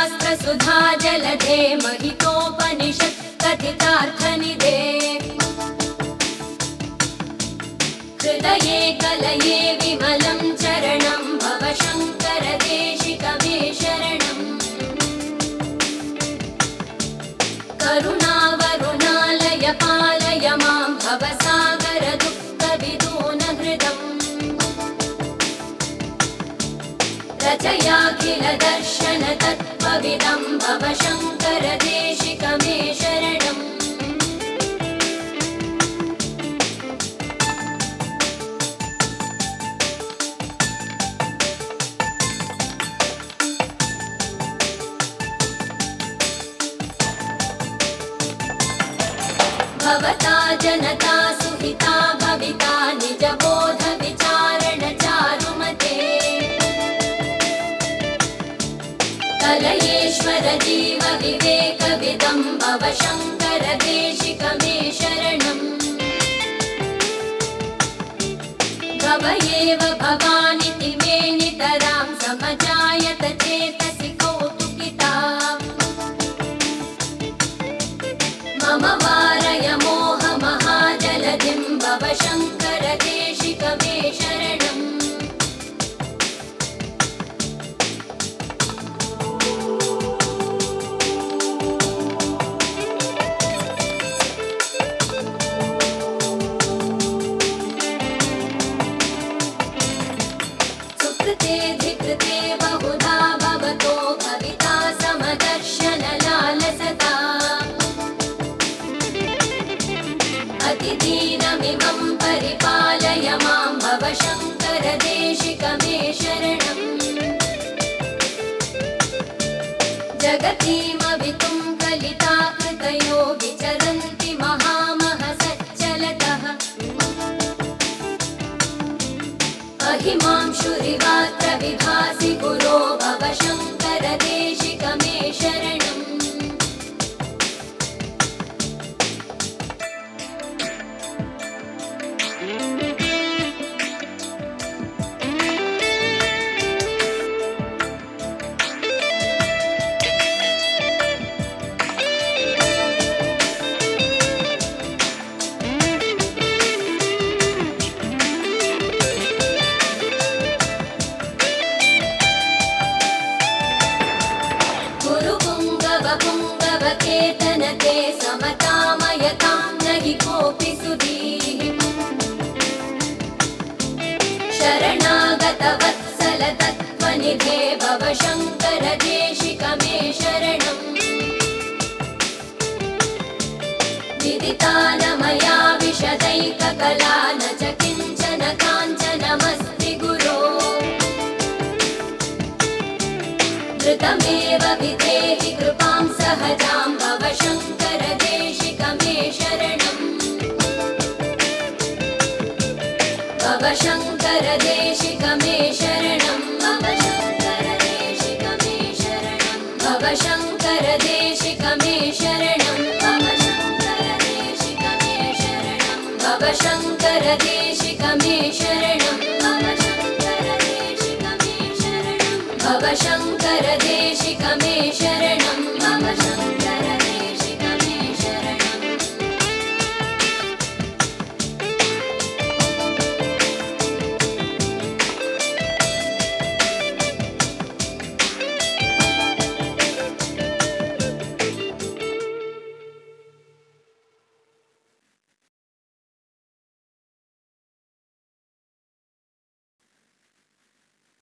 शास्त्रसुधा जलधे महितोपनिषत् कथितार्थनिधे हृदये कलये विमलं चरणं भव शङ्कर देशिक मे शरणम् करुणावरुणालय पालय मां भवसागर दुःखविदूनहृदम् रचयाखिल दर्शन तत्त्वविदं भव शङ्कर देशिक मे शरणम् भवता जनता सुहिता भविता निजबोध विचारण चारुमते कलयेश्वर जीव विवेकविदं भव शङ्कर देशिक मे शरणम् भव एव भवानिति मे नितरां समजायत चेतसि कौतुकिता मम वारय मोहमहाजलधिं भव शङ्कर देशिक मे शरणम् सुकृते धिकृते बहुधा भवतो भविता समदर्शन लालसता अतिदीनमिमं परिपालय मां भव शङ्कर देशिक मे शरणम् जगतीमवितुं कलिता कृतयो विचरन्ति महामहसच्चलतः अहिमांशुरिवात्र विभासि गुरो भव शङ्कर देशिक मे शरणम् पुङ्गवकेतनते समतामयतां न हि कोऽपि सुधीः शरणागतवत्सल तत्त्वनिधे भव शङ्कर देशिक मे शरणम् विदिता न मया विशदैककला न च किञ्चन काञ्चनमस्ति गुरो धृतमेव विधेहि कृपां सहजां भव शङ्कर देशिक मे शरणम् भव शङ्कर देशिक मे शरणम् भव शङ्कर देशिक मे शरणम् भव शङ्कर देशिक मे शरणम् भव शङ्कर देशिक मे शरणम् भव शङ्कर देशिक मे शरणम्